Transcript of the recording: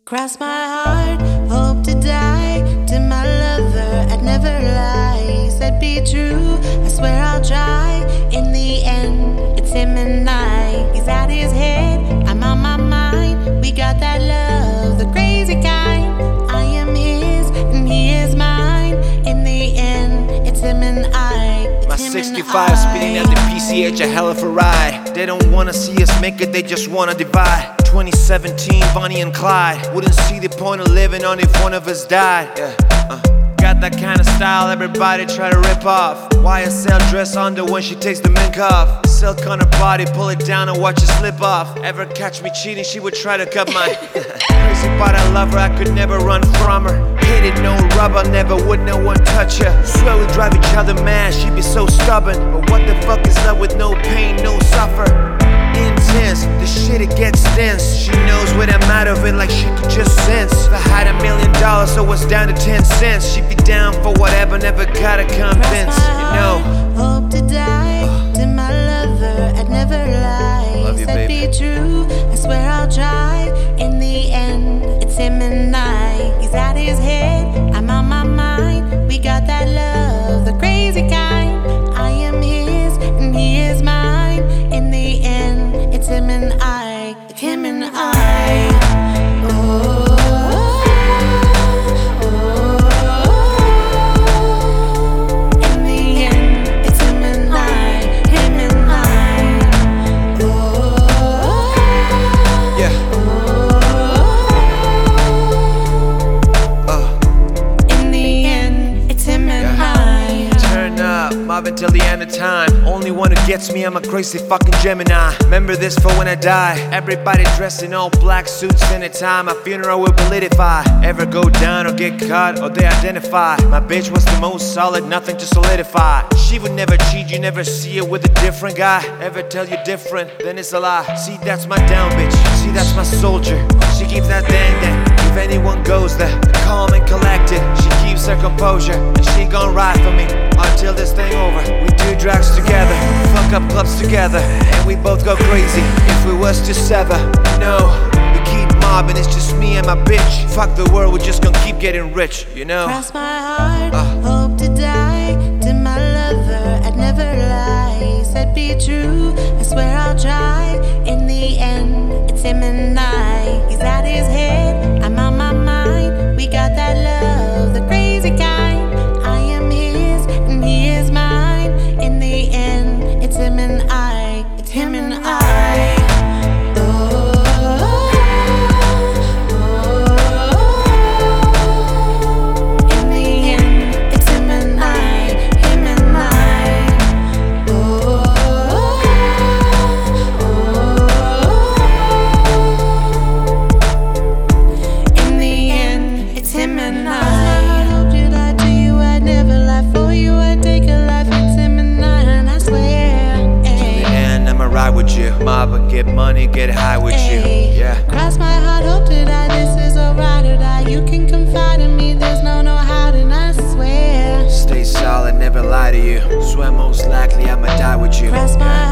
Cross my heart, hope to die. To my lover, I'd never lie. Said be true, I swear I'll try. In the end, it's him and I. He's out his head, I'm on my mind. We got that love, the crazy kind. I am his, and he is mine. In the end, it's him and I. My 65 spinning at the PCH, a hell of a ride. They don't wanna see us make it, they just wanna divide. 2017, Bonnie and Clyde. Wouldn't see the point of living on if one of us died. Got that kind of style everybody try to rip off. YSL dress under when she takes the mink off. Silk on her body, pull it down and watch it slip off. Ever catch me cheating, she would try to cut my crazy part, I love her, I could never run from her. Hit it, no rubber, never would no one touch her. Swear we drive each other mad, she be so stubborn. But what the fuck is love with no pain, no suffer? Intense, the shit it gets dense. She knows when I'm out of it like she could just sense. If I had $1 million so it's down to 10 cents, she'd be down for whatever, never gotta convince, you know. Hope to die, to my lover, I'd never lie. Love you, Said baby. be true, I swear I'll try. In the end, it's him and I. He's out his head, I'm on my mind. We got that love, the crazy kind. I am his, and he is mine. In the end, it's him and I. It's him and I. Until the end of time. Only one who gets me, I'm a crazy fucking Gemini. Remember this for when I die. Everybody dressed in all black suits in a time. My funeral will be lit if I ever go down or get caught or they identify. My bitch was the most solid, nothing to solidify. She would never cheat, you never see her with a different guy. Ever tell you different, then it's a lie. See, that's my down bitch, see, that's my soldier. She keeps that dang. If anyone goes there, calm and collected. She keeps her composure, and she gon' ride for me until this thing over. We do drugs together, fuck up clubs together, and we both go crazy if we was to sever. No, we keep mobbing, it's just me and my bitch. Fuck the world, we're just gonna keep getting rich, you know. Cross my heart, hope to die. To my lover, I'd never lie. Said be true, I swear I'll try. In the end, it's him and I. He's out his head, I'm on my mind. We got that love, the crazy kind. I am his, and he is mine. In the end, it's him and I. It's him and I. With you, mob and get money, get high with you. Yeah. Cross my heart, hope to die. This is a ride or die. You can confide in me. There's no hiding. I swear. Stay solid, never lie to you. Swear most likely I'ma die with you. Cross my